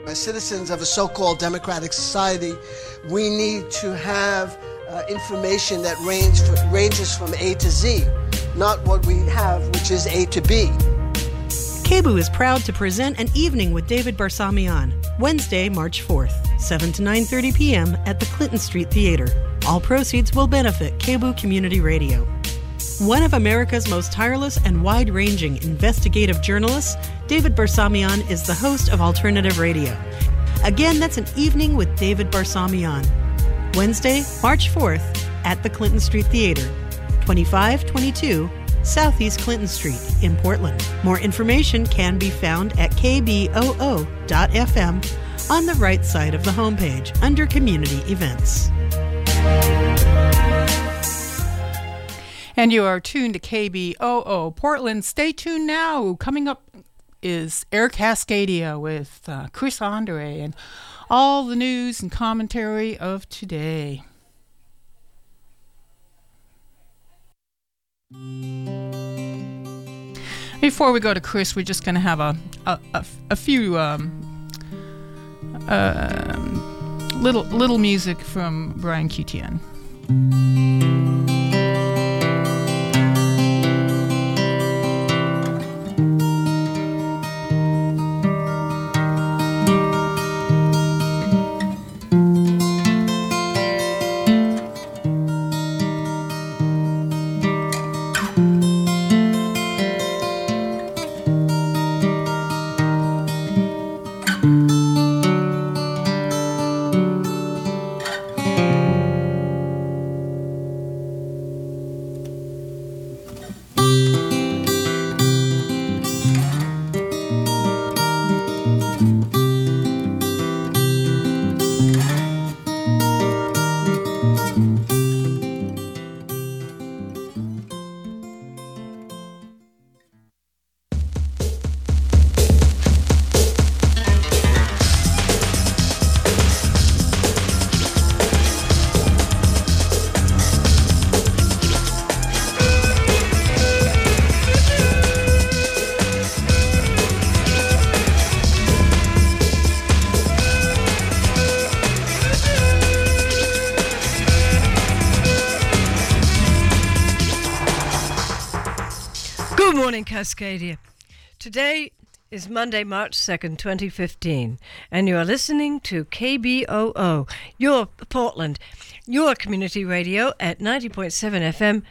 As citizens of a so-called democratic society, we need to have information that ranges from A to Z, not what we have, which is A to B. KBOO is proud to present An Evening with David Barsamian, Wednesday, March 4th, 7 to 9:30 p.m. at the Clinton Street Theater. All proceeds will benefit KBOO Community Radio. One of America's most tireless and wide-ranging investigative journalists, David Barsamian is the host of Alternative Radio. Again, that's An Evening with David Barsamian, Wednesday, March 4th at the Clinton Street Theater, 2522 Southeast Clinton Street in Portland. More information can be found at kboo.fm on the right side of the homepage under Community Events. And you are tuned to KBOO Portland. Stay tuned now. Coming up is Air Cascadia with Chris Andre and all the news and commentary of today. Before we go to Chris, we're just going to have a few little music from Brian Cutian. Cascadia. Today is Monday, March 2nd, 2015, and you are listening to KBOO, your Portland, your community radio at 90.7 FM,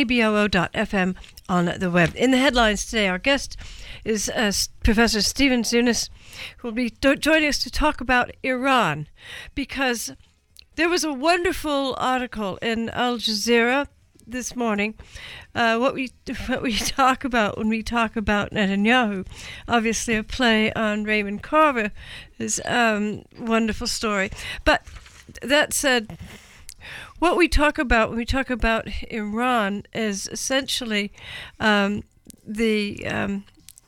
kboo.fm on the web. In the headlines today, our guest is Professor Stephen Zunes, who will be joining us to talk about Iran, because there was a wonderful article in Al Jazeera this morning. What we talk about when we talk about Netanyahu, obviously a play on Raymond Carver, is wonderful story. But that said, what we talk about when we talk about Iran is essentially the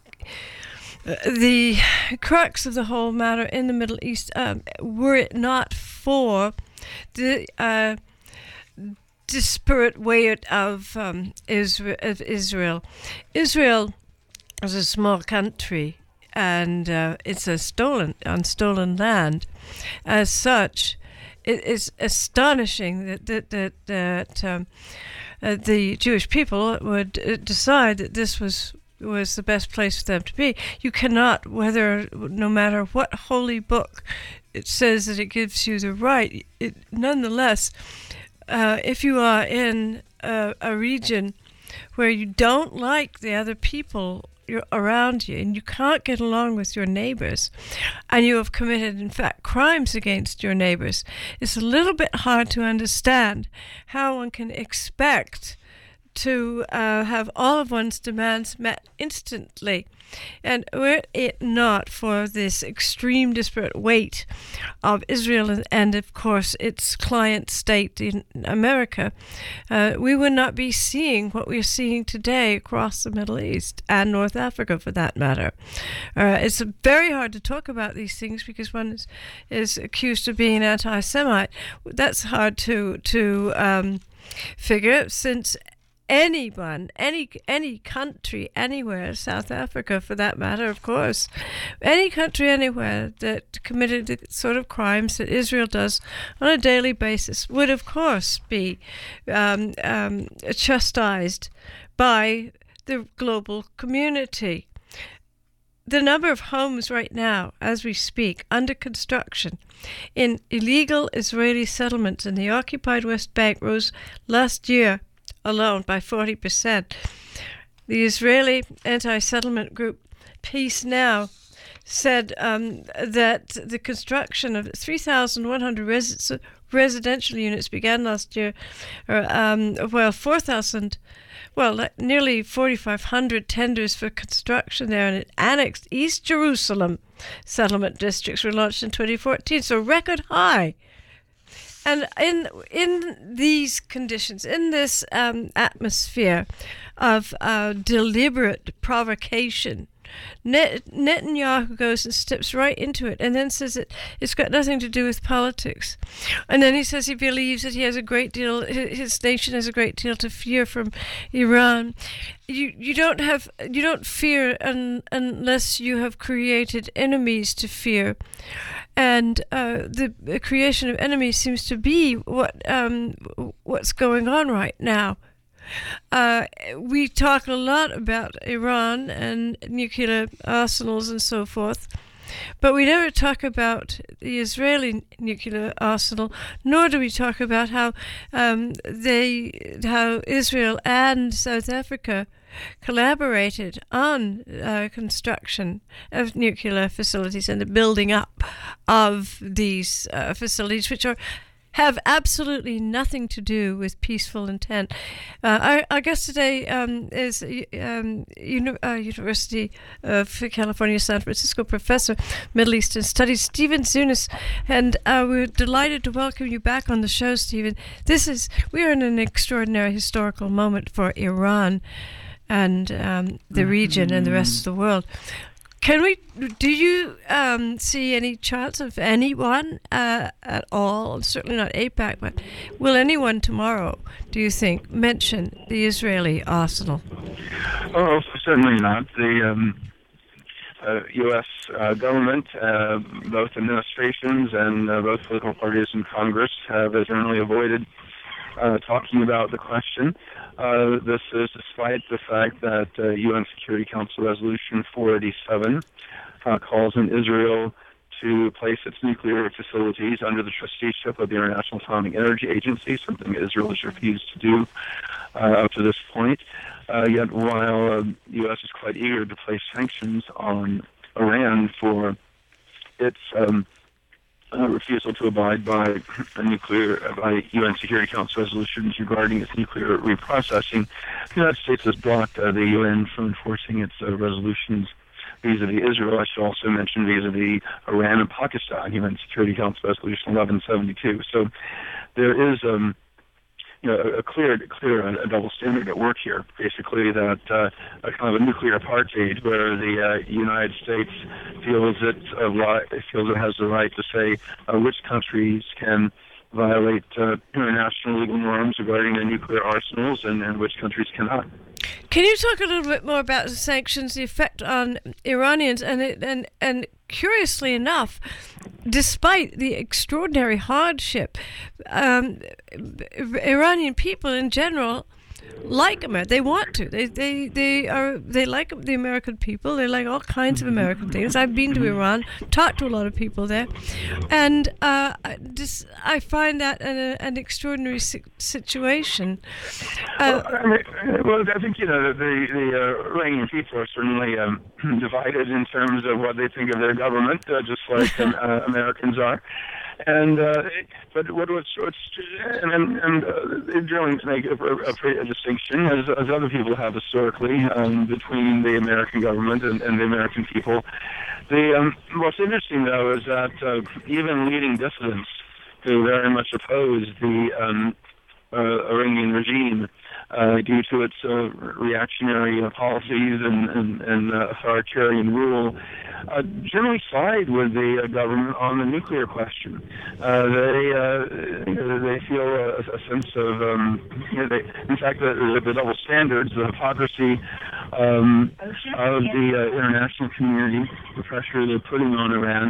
crux of the whole matter in the Middle East. Were it not for the disparate weight of Israel. Israel is a small country, and it's on stolen land. As such, it is astonishing that the Jewish people would decide that this was the best place for them to be. You cannot, no matter what holy book it says that it gives you the right, nonetheless. If you are in a region where you don't like the other people around you and you can't get along with your neighbors, and you have committed, in fact, crimes against your neighbors, it's a little bit hard to understand how one can expect to have all of one's demands met instantly. And were it not for this extreme disparate weight of Israel and of course, its client state in America, we would not be seeing what we're seeing today across the Middle East and North Africa, for that matter. It's very hard to talk about these things because one is accused of being anti-Semite. That's hard to figure, since anyone, any country anywhere, South Africa for that matter, of course, any country anywhere that committed the sort of crimes that Israel does on a daily basis would, of course, be chastised by the global community. The number of homes right now, as we speak, under construction in illegal Israeli settlements in the occupied West Bank rose last year alone by 40%. The Israeli anti-settlement group Peace Now said that the construction of 3,100 residential units began last year, nearly 4,500 tenders for construction there, and it annexed East Jerusalem settlement districts were launched in 2014, so record high. And in these conditions, in this atmosphere of deliberate provocation, Netanyahu goes and steps right into it and then says that it's got nothing to do with politics. And then he says he believes that he has a great deal, his nation has a great deal to fear from Iran. You don't fear unless you have created enemies to fear. And the creation of enemies seems to be what's going on right now. We talk a lot about Iran and nuclear arsenals and so forth, but we never talk about the Israeli nuclear arsenal, nor do we talk about how Israel and South Africa collaborated on construction of nuclear facilities and the building up of these facilities, which have absolutely nothing to do with peaceful intent. Our guest today is University of California, San Francisco professor, Middle Eastern Studies, Stephen Zunes, and we're delighted to welcome you back on the show, Stephen. We are in an extraordinary historical moment for Iran and the region and the rest of the world. Do you see any chance of anyone at all, certainly not AIPAC, but will anyone tomorrow, do you think, mention the Israeli arsenal? Oh, certainly not. The U.S. government, both administrations and both political parties in Congress have generally avoided talking about the question. This is despite the fact that UN Security Council Resolution 487 calls on Israel to place its nuclear facilities under the trusteeship of the International Atomic Energy Agency, something Israel has refused to do up to this point. Yet while the U.S. is quite eager to place sanctions on Iran for its refusal to abide by UN Security Council resolutions regarding its nuclear reprocessing, the United States has blocked the UN from enforcing its resolutions vis-a-vis Israel. I should also mention vis-a-vis Iran and Pakistan, UN Security Council Resolution 1172. So there is a clear double standard at work here. Basically, that a kind of a nuclear apartheid, where the United States feels it has the right to say which countries can violate international legal norms regarding their nuclear arsenals and which countries cannot. Can you talk a little bit more about the sanctions, the effect on Iranians, and curiously enough, despite the extraordinary hardship, Iranian people in general like America. They want to. They like the American people. They like all kinds of American things. I've been to Iran, talked to a lot of people there, and I find that an extraordinary situation. I think the Iranian people are certainly divided in terms of what they think of their government, just like Americans are. And but drilling to make a distinction, as other people have historically, between the American government and the American people. What's interesting, though, is that even leading dissidents who very much oppose the Iranian regime due to its reactionary policies and authoritarian rule, generally side with the government on the nuclear question. They feel a sense of, in fact, the double standards, the hypocrisy of the international community, the pressure they're putting on Iran,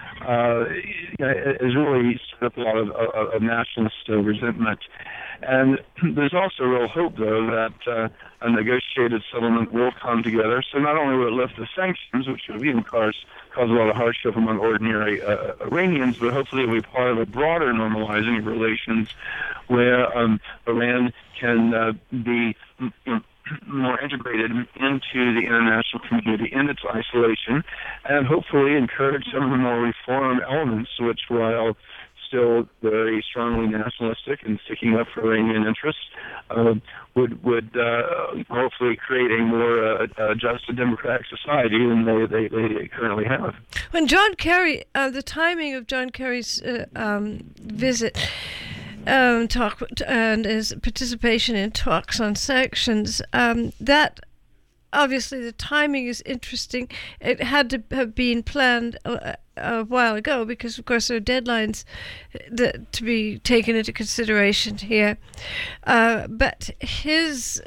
has really set up a lot of nationalist resentment. And there's also real hope, though, that a negotiated settlement will come together. So not only will it lift the sanctions, which would even cause a lot of hardship among ordinary Iranians, but hopefully it will be part of a broader normalizing of relations where Iran can be more integrated into the international community in its isolation, and hopefully encourage some of the more reform elements, which, while still very strongly nationalistic and sticking up for Iranian interests, would hopefully create a more just and democratic society than they currently have. When John Kerry, the timing of John Kerry's visit, talk and his participation in talks on sanctions, that obviously the timing is interesting. It had to have been planned a while ago because, of course, there are deadlines to be taken into consideration here. But his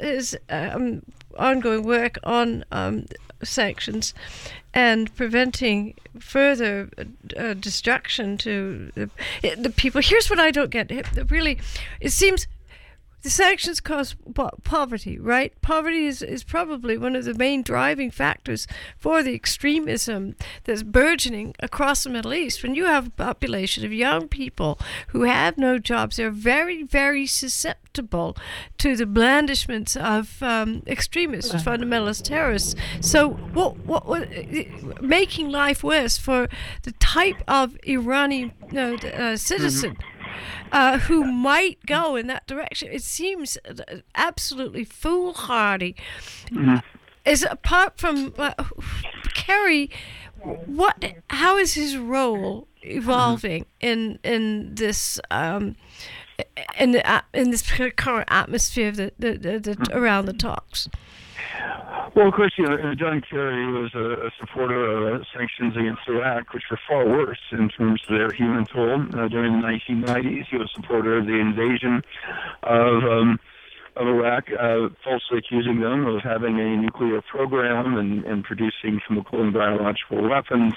ongoing work on sanctions and preventing further destruction to the people. Here's what I don't get. Really, it seems the sanctions cause poverty, right? Poverty is probably one of the main driving factors for the extremism that's burgeoning across the Middle East. When you have a population of young people who have no jobs, they're very, very susceptible to the blandishments of extremists, fundamentalist terrorists. So what making life worse for the type of Iranian citizen who might go in that direction. It seems absolutely foolhardy. Is apart from Kerry, how is his role evolving in this in this current atmosphere that around the talks? Well, of course, John Kerry was a supporter of sanctions against Iraq, which were far worse in terms of their human toll. During the 1990s, he was a supporter of the invasion of Iraq, falsely accusing them of having a nuclear program and producing chemical and biological weapons.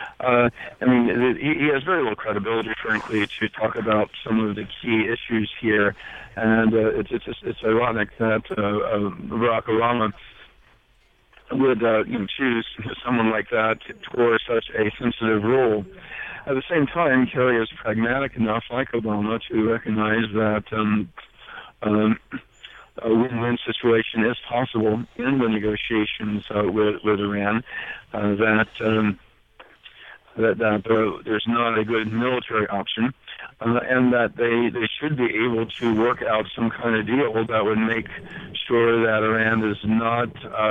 He has very little credibility, frankly, to talk about some of the key issues here. And it's ironic that Barack Obama would choose someone like that for such a sensitive role. At the same time, Kerry is pragmatic enough, like Obama, to recognize that a win-win situation is possible in the negotiations with Iran, that there's not a good military option, and that they should be able to work out some kind of deal that would make sure that Iran is not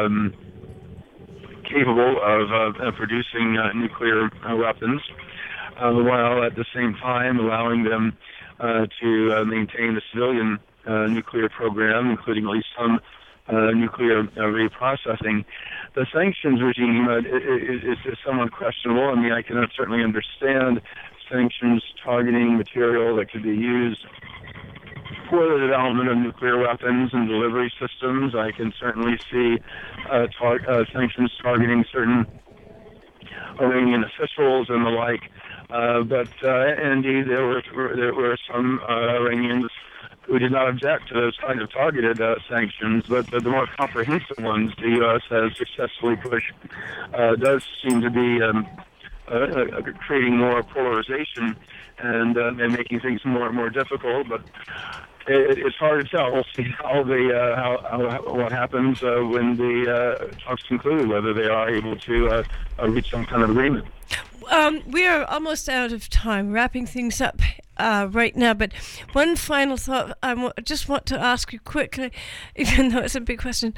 capable of producing nuclear weapons, while at the same time allowing them to maintain the civilian nuclear program, including at least some nuclear reprocessing. The sanctions regime is somewhat questionable. I mean, I can certainly understand sanctions targeting material that could be used for the development of nuclear weapons and delivery systems. I can certainly see sanctions targeting certain Iranian officials and the like. But indeed, there were some Iranians who did not object to those kind of targeted sanctions, but the more comprehensive ones the U.S. has successfully pushed does seem to be creating more polarization and making things more and more difficult. But it's hard to tell. We'll see what happens when the talks conclude, whether they are able to reach some kind of agreement. We are almost out of time, wrapping things up right now, but one final thought I just want to ask you quickly, even though it's a big question.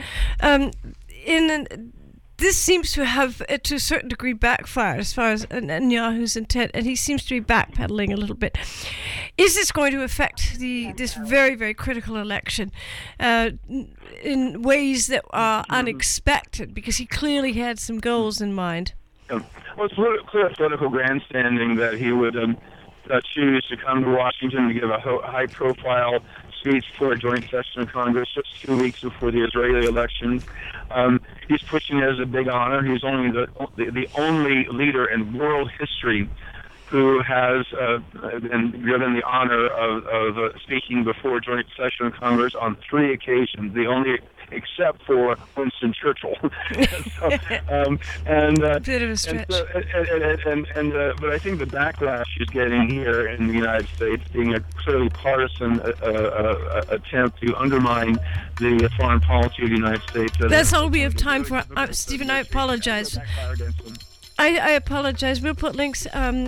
This seems to have, to a certain degree, backfired as far as Netanyahu's intent, and he seems to be backpedaling a little bit. Is this going to affect this very, very critical election in ways that are unexpected? Because he clearly had some goals in mind. Well, it's clear political grandstanding that he would choose to come to Washington to give a high-profile speech for a joint session of Congress just 2 weeks before the Israeli election. He's pushing it as a big honor. He's only the only leader in world history who has been given the honor of speaking before a joint session of Congress on 3 occasions, the only except for Winston Churchill. So, bit of a stretch. But I think the backlash he's getting here in the United States, being a clearly partisan attempt to undermine the foreign policy of the United States. That's all we have time for. Stephen, I apologize. I apologize. We'll put links on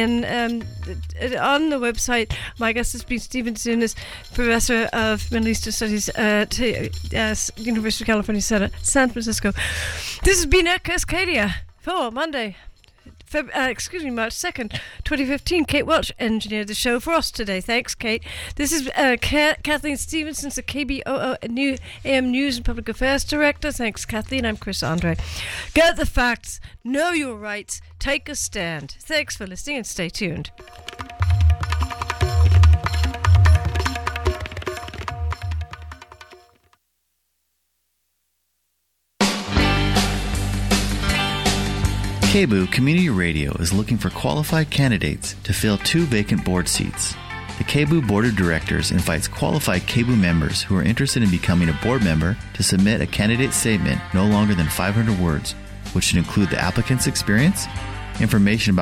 the website. My guest has been Stephen Zunes, Professor of Middle Eastern Studies at University of California, San Francisco. This has been Cascadia for Monday, March 2nd, 2015. Kate Welch engineered the show for us today. Thanks, Kate. This is Kathleen Stevenson, the KBOO AM News and Public Affairs Director. Thanks, Kathleen. I'm Chris Andre. Get the facts, know your rights, take a stand. Thanks for listening and stay tuned. KBOO Community Radio is looking for qualified candidates to fill 2 vacant board seats. The KBOO Board of Directors invites qualified KBOO members who are interested in becoming a board member to submit a candidate statement no longer than 500 words, which should include the applicant's experience, information about